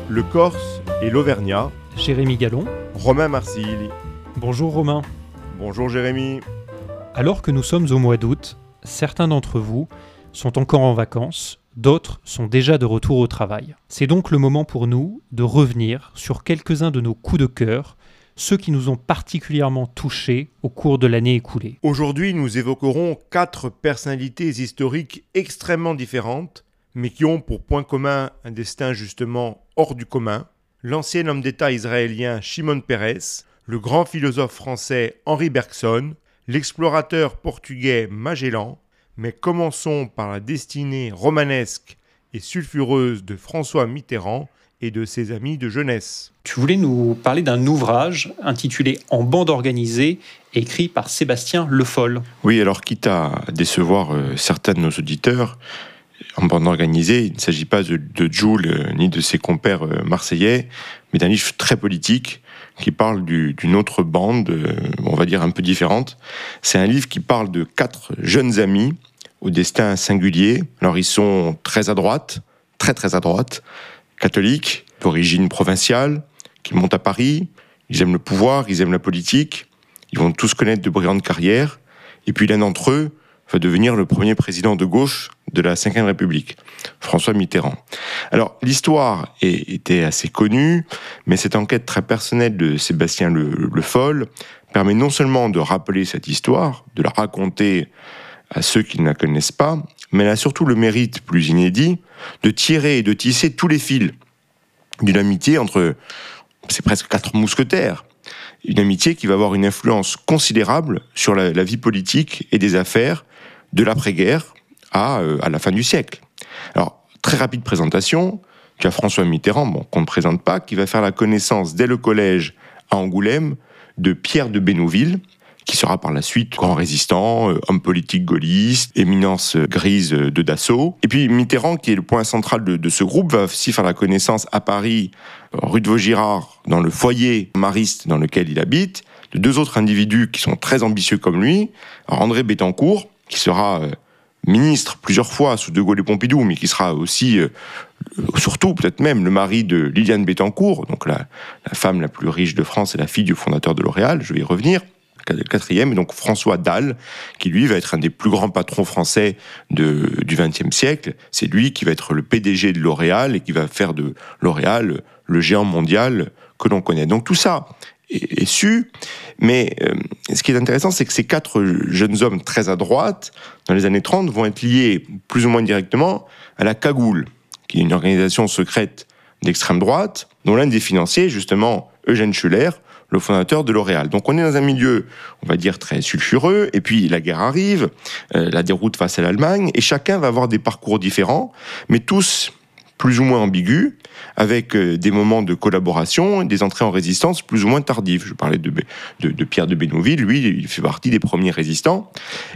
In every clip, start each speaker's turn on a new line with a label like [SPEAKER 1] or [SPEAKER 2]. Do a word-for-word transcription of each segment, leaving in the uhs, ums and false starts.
[SPEAKER 1] le Corse et l'Auvergnat.
[SPEAKER 2] Jérémy Gallon.
[SPEAKER 1] Romain Marsilli.
[SPEAKER 2] Bonjour Romain.
[SPEAKER 1] Bonjour Jérémy.
[SPEAKER 2] Alors que nous sommes au mois d'août, certains d'entre vous sont encore en vacances, d'autres sont déjà de retour au travail. C'est donc le moment pour nous de revenir sur quelques-uns de nos coups de cœur, ceux qui nous ont particulièrement touchés au cours de l'année écoulée.
[SPEAKER 1] Aujourd'hui, nous évoquerons quatre personnalités historiques extrêmement différentes, mais qui ont pour point commun un destin justement hors du commun. L'ancien homme d'État israélien Shimon Peres, le grand philosophe français Henri Bergson, l'explorateur portugais Magellan, mais commençons par la destinée romanesque et sulfureuse de François Mitterrand et de ses amis de jeunesse.
[SPEAKER 2] Tu voulais nous parler d'un ouvrage intitulé « En bande organisée », écrit par Sébastien Le Foll.
[SPEAKER 3] Oui, alors quitte à décevoir euh, certains de nos auditeurs, en bande organisée, il ne s'agit pas de, de Joule euh, ni de ses compères euh, marseillais, mais d'un livre très politique qui parle du, d'une autre bande, euh, on va dire un peu différente. C'est un livre qui parle de quatre jeunes amis au destin singulier. Alors ils sont très à droite, très très à droite, catholiques, d'origine provinciale, qui montent à Paris, ils aiment le pouvoir, ils aiment la politique, ils vont tous connaître de brillantes carrières, et puis l'un d'entre eux va devenir le premier président de gauche de la cinquième République, François Mitterrand. Alors, l'histoire est, était assez connue, mais cette enquête très personnelle de Sébastien Le, Le Foll permet non seulement de rappeler cette histoire, de la raconter à ceux qui ne la connaissent pas, mais elle a surtout le mérite, plus inédit, de tirer et de tisser tous les fils d'une amitié entre, c'est presque quatre mousquetaires, une amitié qui va avoir une influence considérable sur la, la vie politique et des affaires de l'après-guerre à, euh, à la fin du siècle. Alors, très rapide présentation, tu as François Mitterrand, bon, qu'on ne présente pas, qui va faire la connaissance dès le collège à Angoulême de Pierre de Bénouville, qui sera par la suite grand résistant, euh, homme politique gaulliste, éminence grise de Dassault. Et puis Mitterrand, qui est le point central de, de ce groupe, va aussi faire la connaissance à Paris, rue de Vaugirard, dans le foyer mariste dans lequel il habite, de deux autres individus qui sont très ambitieux comme lui. Alors, André Bettencourt, qui sera euh, ministre plusieurs fois sous De Gaulle et Pompidou, mais qui sera aussi, euh, surtout peut-être même, le mari de Liliane Bettencourt, donc la, la femme la plus riche de France et la fille du fondateur de L'Oréal, je vais y revenir. Le quatrième, et donc François Dalle, qui lui va être un des plus grands patrons français de, du vingtième siècle. C'est lui qui va être le P D G de L'Oréal et qui va faire de L'Oréal le géant mondial que l'on connaît. Donc tout ça est, est su, mais euh, ce qui est intéressant, c'est que ces quatre jeunes hommes très à droite, dans les années trente, vont être liés plus ou moins directement à la Cagoule, qui est une organisation secrète d'extrême droite, dont l'un des financiers, justement, Eugène Schuller, le fondateur de L'Oréal. Donc on est dans un milieu, on va dire, très sulfureux, et puis la guerre arrive, euh, la déroute face à l'Allemagne, et chacun va avoir des parcours différents, mais tous plus ou moins ambigus, avec euh, des moments de collaboration, des entrées en résistance plus ou moins tardives. Je parlais de, de, de Pierre de Bénouville, lui, il fait partie des premiers résistants,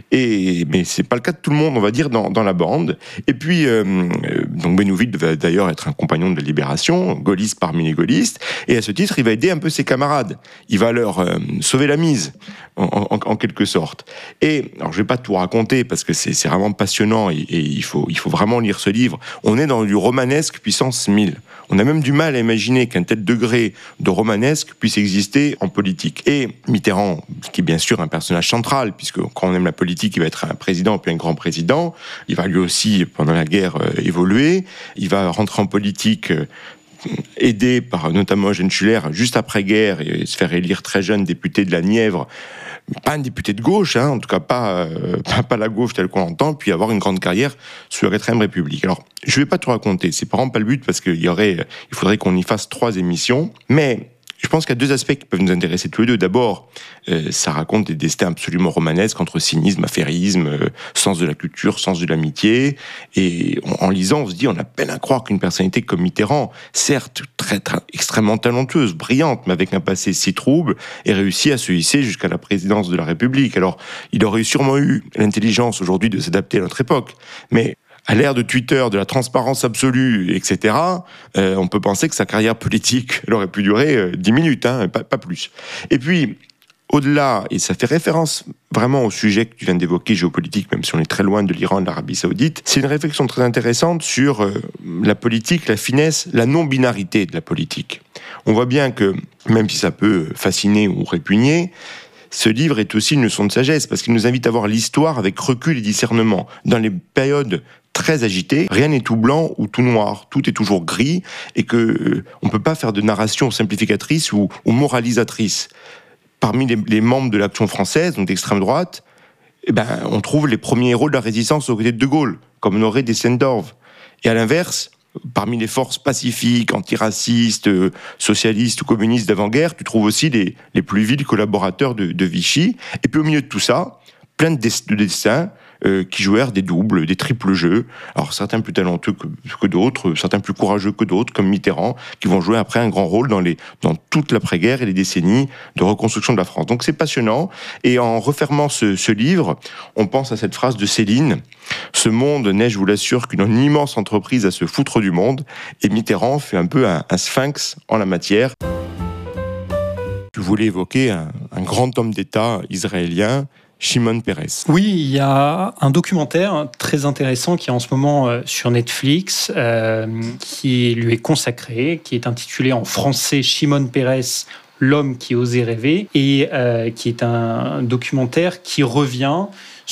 [SPEAKER 3] et, mais c'est pas le cas de tout le monde, on va dire, dans, dans la bande. Et puis, euh, donc Bénouville va d'ailleurs être un compagnon de la Libération, gaulliste parmi les gaullistes, et à ce titre, il va aider un peu ses camarades. Il va leur euh, sauver la mise, en, en, en quelque sorte. Et, alors je vais pas tout raconter, parce que c'est, c'est vraiment passionnant, et, et il, faut, il faut vraiment lire ce livre. On est dans du romanesque puissance mille. On a même du mal à imaginer qu'un tel degré de romanesque puisse exister en politique. Et Mitterrand, qui est bien sûr un personnage central, puisque quand on aime la politique, il va être un président puis un grand président, il va lui aussi, pendant la guerre, euh, évoluer, il va rentrer en politique euh, aidé par notamment Eugène Schuller juste après-guerre et se faire élire très jeune député de la Nièvre, pas un député de gauche, hein, en tout cas pas, euh, pas, pas la gauche telle qu'on l'entend, puis avoir une grande carrière sous la quatrième République. Alors, je vais pas tout raconter, c'est vraiment pas le but, parce qu'il y aurait, il faudrait qu'on y fasse trois émissions, mais je pense qu'il y a deux aspects qui peuvent nous intéresser tous les deux. D'abord, euh, ça raconte des destins absolument romanesques entre cynisme, affairisme, euh, sens de la culture, sens de l'amitié. Et en, en lisant, on se dit, on a peine à croire qu'une personnalité comme Mitterrand, certes très, très extrêmement talentueuse, brillante, mais avec un passé si trouble, ait réussi à se hisser jusqu'à la présidence de la République. Alors, il aurait sûrement eu l'intelligence aujourd'hui de s'adapter à notre époque, mais à l'ère de Twitter, de la transparence absolue, et cetera, euh, on peut penser que sa carrière politique, elle aurait pu durer euh, dix minutes, hein, pas, pas plus. Et puis, au-delà, et ça fait référence vraiment au sujet que tu viens d'évoquer, géopolitique, même si on est très loin de l'Iran, de l'Arabie Saoudite, c'est une réflexion très intéressante sur euh, la politique, la finesse, la non-binarité de la politique. On voit bien que, même si ça peut fasciner ou répugner, ce livre est aussi une leçon de sagesse, parce qu'il nous invite à voir l'histoire avec recul et discernement. Dans les périodes très agitées, rien n'est tout blanc ou tout noir, tout est toujours gris, et que euh, on peut pas faire de narration simplificatrice ou, ou moralisatrice. Parmi les, les membres de l'Action française, donc d'extrême droite, eh ben, on trouve les premiers héros de la résistance aux côtés de De Gaulle, comme Honoré Dessendorf. Et à l'inverse, parmi les forces pacifiques, antiracistes, euh, socialistes ou communistes d'avant-guerre, tu trouves aussi les, les plus vils collaborateurs de, de Vichy. Et puis au milieu de tout ça, plein de, des, de destins euh, qui jouèrent des doubles, des triples jeux. Alors certains plus talentueux que, que d'autres, certains plus courageux que d'autres, comme Mitterrand, qui vont jouer après un grand rôle dans, les, dans toute l'après-guerre et les décennies de reconstruction de la France. Donc c'est passionnant. Et en refermant ce, ce livre, on pense à cette phrase de Céline: « Ce monde n'est, je vous l'assure, qu'une immense entreprise à se foutre du monde. » Et Mitterrand fait un peu un, un sphinx en la matière. Tu voulais évoquer un, un grand homme d'État israélien, Shimon Peres.
[SPEAKER 2] Oui, il y a un documentaire très intéressant qui est en ce moment euh, sur Netflix, euh, qui lui est consacré, qui est intitulé en français Shimon Peres, l'homme qui osait rêver, et euh, qui est un documentaire qui revient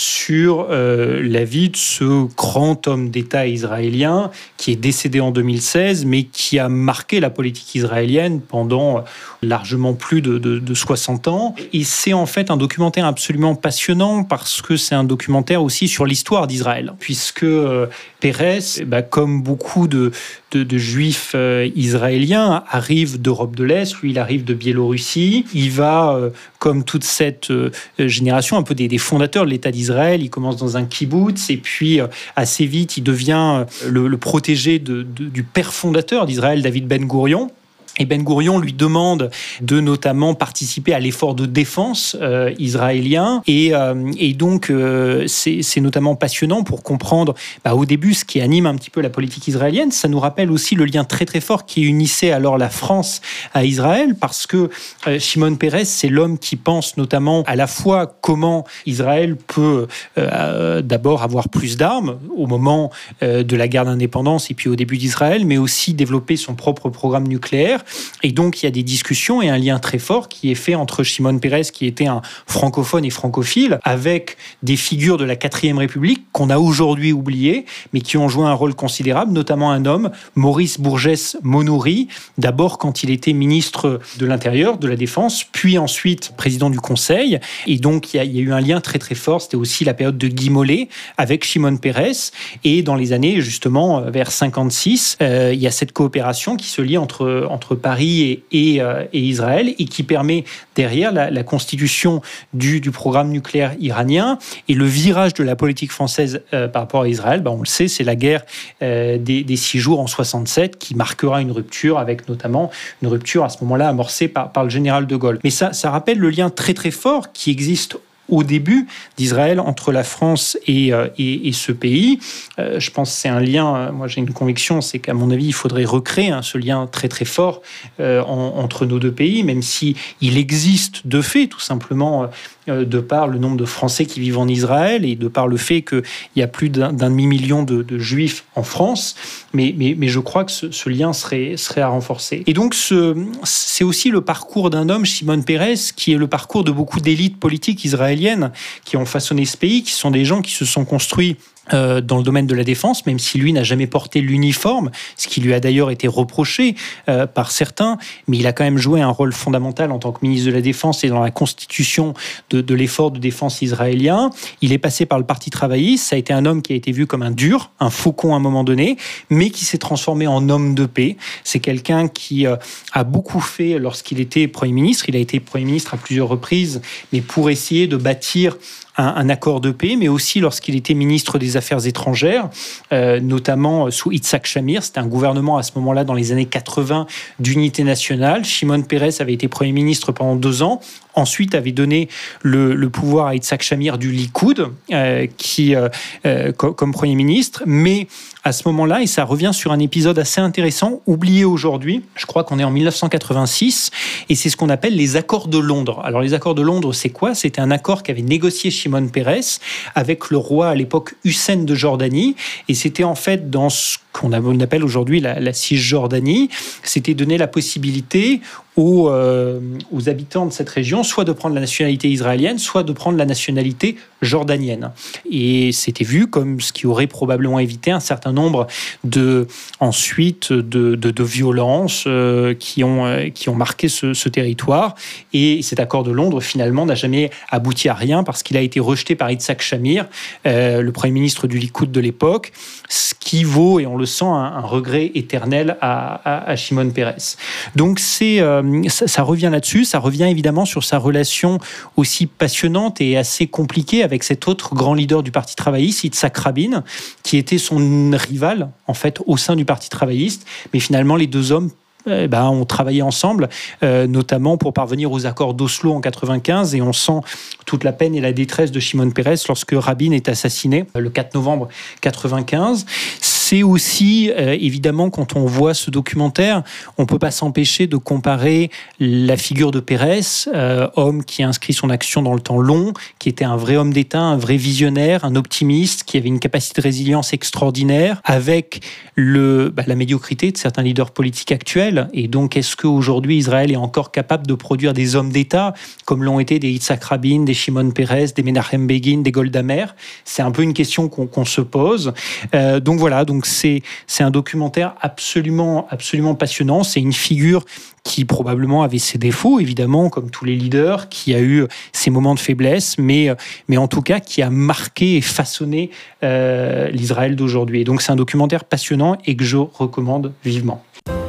[SPEAKER 2] sur euh, la vie de ce grand homme d'État israélien qui est décédé en deux mille seize, mais qui a marqué la politique israélienne pendant largement plus de, de, de soixante ans. Et c'est en fait un documentaire absolument passionnant parce que c'est un documentaire aussi sur l'histoire d'Israël, puisque euh, Peres, bah, comme beaucoup de, de, de juifs euh, israéliens, arrive d'Europe de l'Est, lui il arrive de Biélorussie. Il va, euh, comme toute cette euh, génération, un peu des, des fondateurs de l'État d'Israël, il commence dans un kibbutz et puis euh, assez vite il devient euh, le, le protégé de, de, du père fondateur d'Israël, David Ben Gourion. Et Ben Gourion lui demande de notamment participer à l'effort de défense euh, israélien. Et, euh, et donc, euh, c'est, c'est notamment passionnant pour comprendre, bah, au début, ce qui anime un petit peu la politique israélienne. Ça nous rappelle aussi le lien très très fort qui unissait alors la France à Israël, parce que euh, Shimon Peres, c'est l'homme qui pense notamment à la fois comment Israël peut euh, d'abord avoir plus d'armes au moment euh, de la guerre d'indépendance et puis au début d'Israël, mais aussi développer son propre programme nucléaire. Et donc, il y a des discussions et un lien très fort qui est fait entre Shimon Peres, qui était un francophone et francophile, avec des figures de la quatrième République qu'on a aujourd'hui oubliées, mais qui ont joué un rôle considérable, notamment un homme, Maurice Bourgès-Monouri, d'abord quand il était ministre de l'Intérieur, de la Défense, puis ensuite président du Conseil. Et donc, il y a, il y a eu un lien très très fort. C'était aussi la période de Guy Mollet avec Shimon Peres. Et dans les années, justement, vers cinquante-six, euh, il y a cette coopération qui se lie entre, entre Paris et, et, euh, et Israël, et qui permet derrière la, la constitution du, du programme nucléaire iranien. Et le virage de la politique française euh, par rapport à Israël, ben on le sait, c'est la guerre euh, des, des six jours en soixante-sept qui marquera une rupture, avec notamment une rupture à ce moment-là amorcée par, par le général de Gaulle. Mais ça, ça rappelle le lien très très fort qui existe au début d'Israël entre la France et, euh, et, et ce pays. Euh, je pense que c'est un lien, euh, moi j'ai une conviction, c'est qu'à mon avis, il faudrait recréer hein, ce lien très très fort euh, en, entre nos deux pays, même si il existe de fait, tout simplement, euh, de par le nombre de Français qui vivent en Israël et de par le fait qu'il y a plus d'un, d'un demi-million de, de Juifs en France. Mais, mais, mais je crois que ce, ce lien serait, serait à renforcer. Et donc, ce, c'est aussi le parcours d'un homme, Shimon Peres, qui est le parcours de beaucoup d'élites politiques israéliennes qui ont façonné ce pays, qui sont des gens qui se sont construits Euh, dans le domaine de la défense, même si lui n'a jamais porté l'uniforme, ce qui lui a d'ailleurs été reproché euh, par certains, mais il a quand même joué un rôle fondamental en tant que ministre de la Défense et dans la constitution de, de l'effort de défense israélien. Il est passé par le Parti travailliste, ça a été un homme qui a été vu comme un dur, un faucon à un moment donné, mais qui s'est transformé en homme de paix. C'est quelqu'un qui euh, a beaucoup fait lorsqu'il était Premier ministre. Il a été Premier ministre à plusieurs reprises, mais pour essayer de bâtir un, un accord de paix, mais aussi lorsqu'il était ministre des Affaires étrangères, euh, notamment sous Yitzhak Shamir. C'était un gouvernement à ce moment-là, dans les années quatre-vingts, d'unité nationale. Shimon Peres avait été Premier ministre pendant deux ans. ensuite avait donné le, le pouvoir à Yitzhak Shamir du Likoud, euh, qui, euh, euh, co- comme Premier ministre. Mais à ce moment-là, et ça revient sur un épisode assez intéressant, oublié aujourd'hui, je crois qu'on est en dix-neuf cent quatre-vingt-six, et c'est ce qu'on appelle les accords de Londres. Alors les accords de Londres, c'est quoi ? C'était un accord qu'avait négocié Shimon Peres avec le roi à l'époque Hussein de Jordanie, et c'était en fait dans ce qu'on appelle aujourd'hui la, la Cisjordanie, c'était donner la possibilité aux, euh, aux habitants de cette région soit de prendre la nationalité israélienne, soit de prendre la nationalité jordanienne. Et c'était vu comme ce qui aurait probablement évité un certain nombre de, ensuite de, de, de violences euh, qui, ont, euh, qui ont marqué ce, ce territoire. Et cet accord de Londres, finalement, n'a jamais abouti à rien parce qu'il a été rejeté par Yitzhak Shamir, euh, le Premier ministre du Likoud de l'époque, ce qui vaut, et on le sent, un, un regret éternel à, à, à Shimon Peres. Donc c'est, euh, ça, ça revient là-dessus, ça revient évidemment sur sa relation aussi passionnante et assez compliquée avec cet autre grand leader du Parti travailliste, Yitzhak Rabin, qui était son rival, en fait, au sein du Parti travailliste. Mais finalement, les deux hommes eh ben, ont travaillé ensemble, euh, notamment pour parvenir aux accords d'Oslo en quatre-vingt-quinze, et on sent toute la peine et la détresse de Shimon Peres lorsque Rabin est assassiné le quatre novembre quatre-vingt-quinze. C'est aussi, euh, évidemment, quand on voit ce documentaire, on ne peut pas s'empêcher de comparer la figure de Peres, euh, homme qui a inscrit son action dans le temps long, qui était un vrai homme d'État, un vrai visionnaire, un optimiste, qui avait une capacité de résilience extraordinaire, avec le, bah, la médiocrité de certains leaders politiques actuels. Et donc, est-ce qu'aujourd'hui, Israël est encore capable de produire des hommes d'État, comme l'ont été des Yitzhak Rabin, des Shimon Peres, des Menachem Begin, des Golda Meir ? C'est un peu une question qu'on, qu'on se pose. Euh, donc voilà, donc c'est, c'est un documentaire absolument, absolument passionnant. C'est une figure qui probablement avait ses défauts, évidemment, comme tous les leaders, qui a eu ses moments de faiblesse, mais, mais en tout cas qui a marqué et façonné euh, l'Israël d'aujourd'hui. Et donc c'est un documentaire passionnant et que je recommande vivement.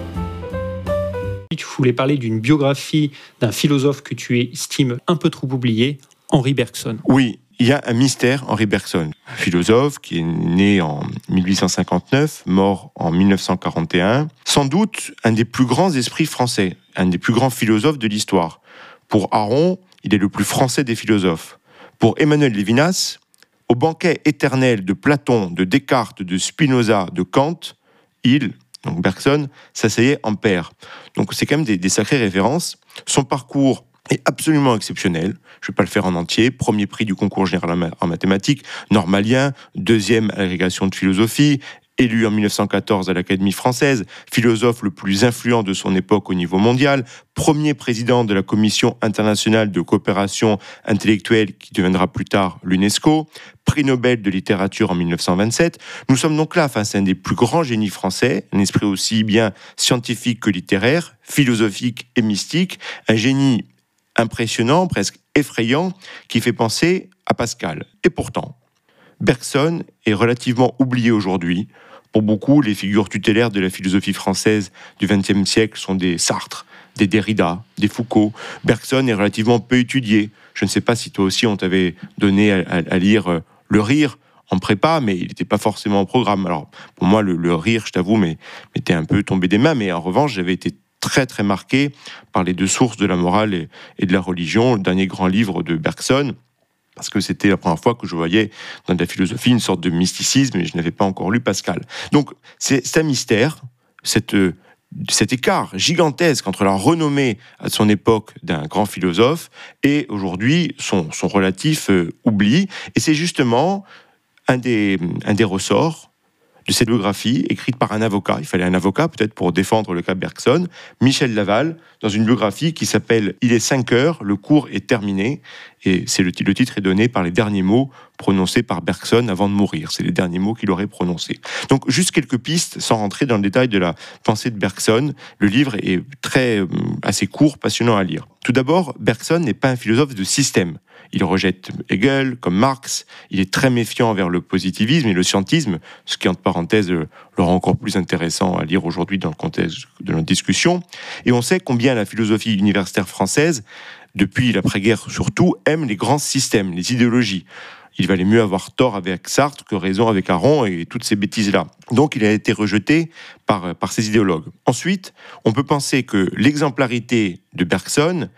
[SPEAKER 2] Tu voulais parler d'une biographie d'un philosophe que tu estimes un peu trop oublié, Henri Bergson.
[SPEAKER 3] Oui. Il y a un mystère, Henri Bergson, un philosophe qui est né en dix-huit cent cinquante-neuf, mort en dix-neuf cent quarante et un, sans doute un des plus grands esprits français, un des plus grands philosophes de l'histoire. Pour Aron, il est le plus français des philosophes. Pour Emmanuel Lévinas, au banquet éternel de Platon, de Descartes, de Spinoza, de Kant, il, donc Bergson, s'asseyait en pair. Donc c'est quand même des, des sacrées références. Son parcours est absolument exceptionnel. Je ne vais pas le faire en entier. Premier prix du concours général en mathématiques, normalien, deuxième à l'agrégation de philosophie, élu en dix-neuf cent quatorze à l'Académie française, philosophe le plus influent de son époque au niveau mondial, premier président de la Commission internationale de coopération intellectuelle qui deviendra plus tard l'UNESCO, prix Nobel de littérature en dix-neuf cent vingt-sept. Nous sommes donc là face à un des plus grands génies français, un esprit aussi bien scientifique que littéraire, philosophique et mystique, un génie impressionnant, presque effrayant, qui fait penser à Pascal. Et pourtant, Bergson est relativement oublié aujourd'hui. Pour beaucoup, les figures tutélaires de la philosophie française du vingtième siècle sont des Sartre, des Derrida, des Foucault. Bergson est relativement peu étudié. Je ne sais pas si toi aussi on t'avait donné à, à, à lire Le Rire en prépa, mais il n'était pas forcément au programme. Alors, pour moi, le, le Rire, je t'avoue, mais, m'était un peu tombé des mains, mais en revanche, j'avais été très très marqué par les deux sources de la morale et, et de la religion, le dernier grand livre de Bergson, parce que c'était la première fois que je voyais dans la philosophie une sorte de mysticisme, et je n'avais pas encore lu Pascal. Donc c'est, c'est un mystère, cette, cet écart gigantesque entre la renommée à son époque d'un grand philosophe et aujourd'hui son, son relatif euh, oubli, et c'est justement un des, un des ressorts de cette biographie écrite par un avocat. Il fallait un avocat peut-être pour défendre le cas Bergson, Michel Laval, dans une biographie qui s'appelle « Il est cinq heures, le cours est terminé ». Et c'est le, le titre est donné par les derniers mots prononcés par Bergson avant de mourir. C'est les derniers mots qu'il aurait prononcés. Donc juste quelques pistes, sans rentrer dans le détail de la pensée de Bergson. Le livre est très, assez court, passionnant à lire. Tout d'abord, Bergson n'est pas un philosophe de système. Il rejette Hegel, comme Marx. Il est très méfiant envers le positivisme et le scientisme, ce qui, entre parenthèses, le rend encore plus intéressant à lire aujourd'hui dans le contexte de notre discussion. Et on sait combien la philosophie universitaire française, depuis l'après-guerre surtout, aime les grands systèmes, les idéologies. Il valait mieux avoir tort avec Sartre que raison avec Aron et toutes ces bêtises-là. Donc il a été rejeté par, par ces idéologues. Ensuite, on peut penser que l'exemplarité de Bergson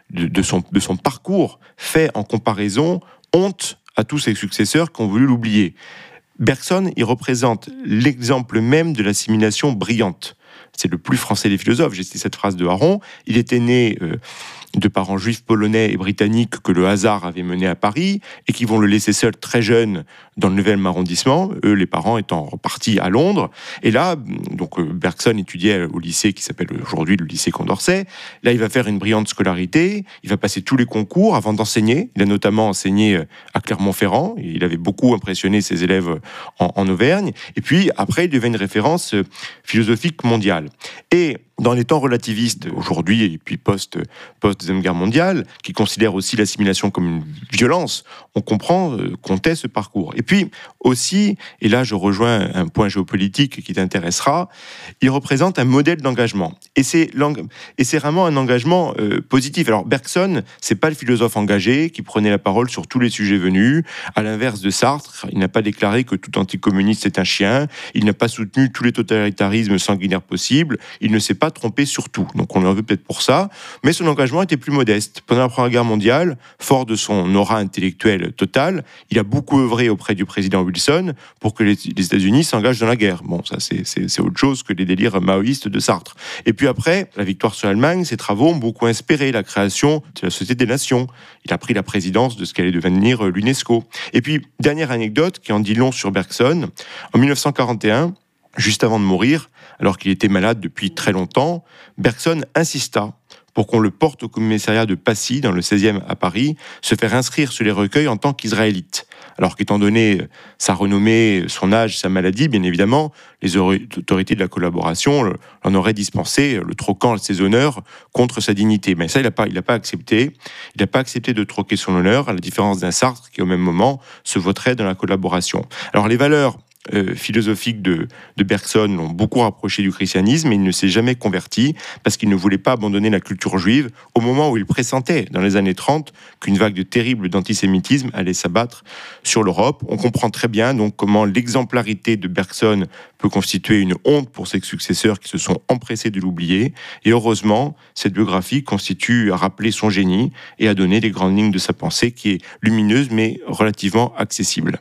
[SPEAKER 3] de, de, son, de son parcours fait en comparaison honte à tous ses successeurs qui ont voulu l'oublier. Bergson, il représente l'exemple même de l'assimilation brillante. C'est le plus français des philosophes. J'ai cité cette phrase de Aron. Il était né euh, de parents juifs polonais et britanniques que le hasard avait mené à Paris et qui vont le laisser seul très jeune dans le neuvième arrondissement, eux, les parents étant repartis à Londres. Et là, donc Bergson étudiait au lycée qui s'appelle aujourd'hui le lycée Condorcet. Là, il va faire une brillante scolarité. Il va passer tous les concours avant d'enseigner. Il a notamment enseigné à Clermont-Ferrand. Il avait beaucoup impressionné ses élèves en, en Auvergne. Et puis, après, il devient une référence philosophique mondiale. Et dans les temps relativistes aujourd'hui et puis post, post-Deuxième Guerre mondiale, qui considèrent aussi l'assimilation comme une violence, on comprend euh, qu'on tait ce parcours. Et puis aussi, et là je rejoins un point géopolitique qui t'intéressera, il représente un modèle d'engagement. Et c'est, et c'est vraiment un engagement euh, positif. Alors Bergson, c'est pas le philosophe engagé qui prenait la parole sur tous les sujets venus. À l'inverse de Sartre, il n'a pas déclaré que tout anticommuniste est un chien. Il n'a pas soutenu tous les totalitarismes sanguinaires possibles. Il ne s'est pas trompé sur tout. Donc on en veut peut-être pour ça. Mais son engagement était plus modeste. Pendant la Première Guerre mondiale, fort de son aura intellectuelle totale, il a beaucoup œuvré auprès du président Wilson pour que les, les États-Unis s'engagent dans la guerre. Bon, ça c'est, c'est, c'est autre chose que les délires maoïstes de Sartre. Et puis après, la victoire sur l'Allemagne, ses travaux ont beaucoup inspiré la création de la Société des Nations. Il a pris la présidence de ce qu'allait devenir l'UNESCO. Et puis, dernière anecdote qui en dit long sur Bergson, en dix-neuf cent quarante et un, juste avant de mourir, alors qu'il était malade depuis très longtemps, Bergson insista pour qu'on le porte au commissariat de Passy, dans le seizième à Paris, se faire inscrire sur les recueils en tant qu'israélite. Alors qu'étant donné sa renommée, son âge, sa maladie, bien évidemment, les autorités de la collaboration l'en auraient dispensé, le troquant ses honneurs contre sa dignité. Mais ça, il n'a pas, il n'a pas accepté. Il n'a pas accepté de troquer son honneur, à la différence d'un Sartre qui, au même moment, se voterait dans la collaboration. Alors, les valeurs Euh, philosophiques de, de Bergson l'ont beaucoup rapproché du christianisme, et il ne s'est jamais converti parce qu'il ne voulait pas abandonner la culture juive au moment où il pressentait, dans les années trente, qu'une vague de terrible d'antisémitisme allait s'abattre sur l'Europe. On comprend très bien donc comment l'exemplarité de Bergson peut constituer une honte pour ses successeurs qui se sont empressés de l'oublier, et heureusement, cette biographie constitue à rappeler son génie et à donner les grandes lignes de sa pensée qui est lumineuse mais relativement accessible.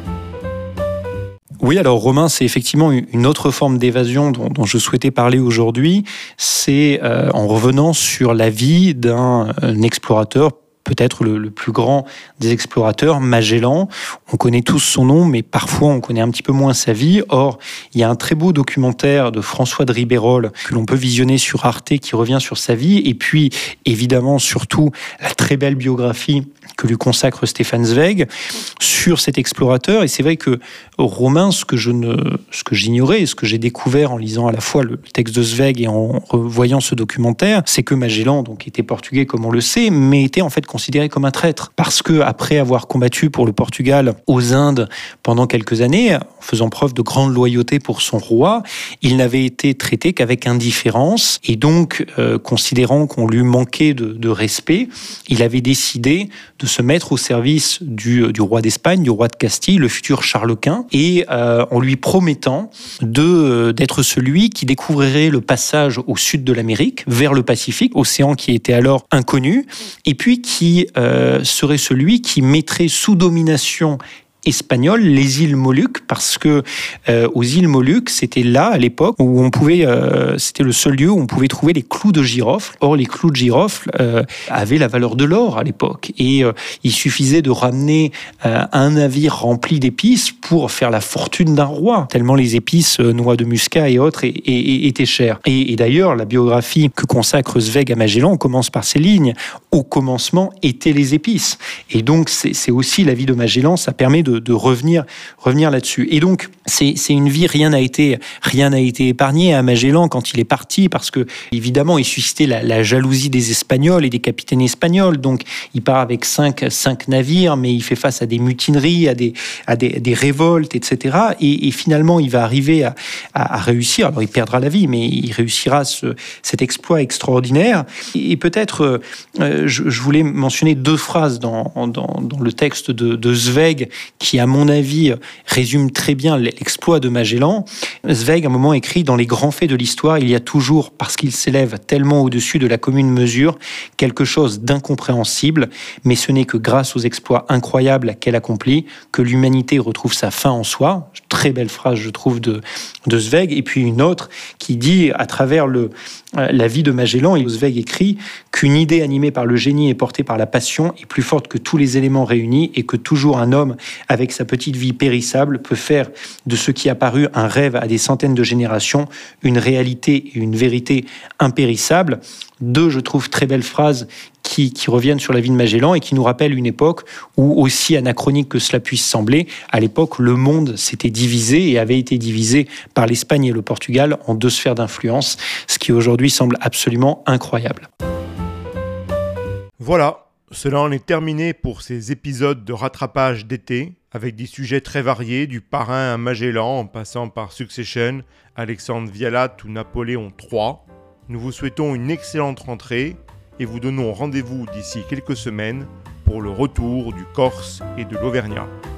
[SPEAKER 2] Oui, alors Romain, c'est effectivement une autre forme d'évasion dont, dont je souhaitais parler aujourd'hui. C'est euh, en revenant sur la vie d'un explorateur, peut-être le, le plus grand des explorateurs, Magellan. On connaît tous son nom, mais parfois on connaît un petit peu moins sa vie. Or, il y a un très beau documentaire de François de Ribérol que l'on peut visionner sur Arte qui revient sur sa vie. Et puis, évidemment, surtout, la très belle biographie que lui consacre Stefan Zweig sur cet explorateur. Et c'est vrai que, Romain, ce que, je ne, ce que j'ignorais et ce que j'ai découvert en lisant à la fois le texte de Zweig et en revoyant ce documentaire, c'est que Magellan donc, était portugais, comme on le sait, mais était en fait considéré comme un traître. Parce que après avoir combattu pour le Portugal aux Indes pendant quelques années, en faisant preuve de grande loyauté pour son roi, il n'avait été traité qu'avec indifférence. Et donc, euh, considérant qu'on lui manquait de, de respect, il avait décidé de se mettre au service du, du roi d'Espagne, du roi de Castille, le futur Charles Quint, et euh, en lui promettant de, d'être celui qui découvrirait le passage au sud de l'Amérique, vers le Pacifique, océan qui était alors inconnu, et puis qui euh, serait celui qui mettrait sous domination espagnole les îles Moluques, parce que euh, aux îles Moluques, c'était là à l'époque où on pouvait, euh, c'était le seul lieu où on pouvait trouver les clous de girofle. Or, les clous de girofle euh, avaient la valeur de l'or à l'époque, et euh, il suffisait de ramener euh, un navire rempli d'épices pour faire la fortune d'un roi, tellement les épices, euh, noix de muscat et autres, et, et, et, étaient chères. Et, et d'ailleurs, la biographie que consacre Zweig à Magellan commence par ces lignes. Au commencement étaient les épices. Et donc, c'est, c'est aussi la vie de Magellan, ça permet de De, de revenir, revenir là-dessus. Et donc, c'est, c'est une vie, rien n'a été, rien n'a été épargné à Magellan quand il est parti, parce que, évidemment, il suscitait la, la jalousie des Espagnols et des capitaines espagnols. Donc, il part avec cinq, cinq navires, mais il fait face à des mutineries, à des, à des, des révoltes, et cetera. Et, et finalement, il va arriver à, à, à réussir. Alors, il perdra la vie, mais il réussira ce, cet exploit extraordinaire. Et, et peut-être, euh, je, je voulais mentionner deux phrases dans, dans, dans le texte de, de Zweig qui, à mon avis, résume très bien l'exploit de Magellan. Zweig, à un moment, écrit « Dans les grands faits de l'histoire, il y a toujours, parce qu'il s'élève tellement au-dessus de la commune mesure, quelque chose d'incompréhensible, mais ce n'est que grâce aux exploits incroyables qu'elle accomplit que l'humanité retrouve sa fin en soi. » Très belle phrase, je trouve, de, de Zweig. Et puis une autre qui dit, à travers le, la vie de Magellan, et Zweig écrit qu'une idée animée par le génie et portée par la passion est plus forte que tous les éléments réunis et que toujours un homme, avec sa petite vie périssable, peut faire de ce qui a paru un rêve à des centaines de générations une réalité et une vérité impérissable. Deux, je trouve, très belles phrases qui, qui reviennent sur la vie de Magellan et qui nous rappellent une époque où, aussi anachronique que cela puisse sembler, à l'époque, le monde s'était divisé et avait été divisé par l'Espagne et le Portugal en deux sphères d'influence, ce qui aujourd'hui semble absolument incroyable.
[SPEAKER 1] Voilà, cela en est terminé pour ces épisodes de rattrapage d'été, avec des sujets très variés, du parrain à Magellan, en passant par Succession, Alexandre Vialat ou Napoléon trois. Nous vous souhaitons une excellente rentrée et vous donnons rendez-vous d'ici quelques semaines pour le retour du Corse et de l'Auvergnat.